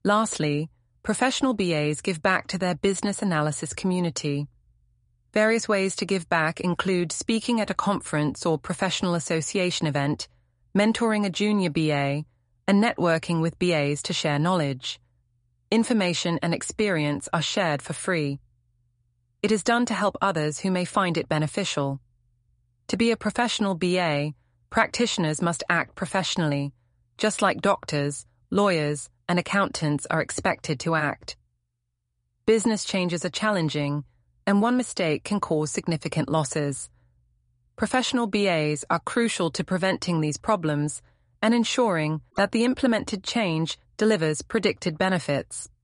Lastly, professional BAs give back to their business analysis community. Various ways to give back include speaking at a conference or professional association event, mentoring a junior BA, and networking with BAs to share knowledge. Information and experience are shared for free. It is done to help others who may find it beneficial. To be a professional BA, practitioners must act professionally, just like doctors, lawyers, and accountants are expected to act. Business changes are challenging, and one mistake can cause significant losses. Professional BAs are crucial to preventing these problems and ensuring that the implemented change delivers predicted benefits.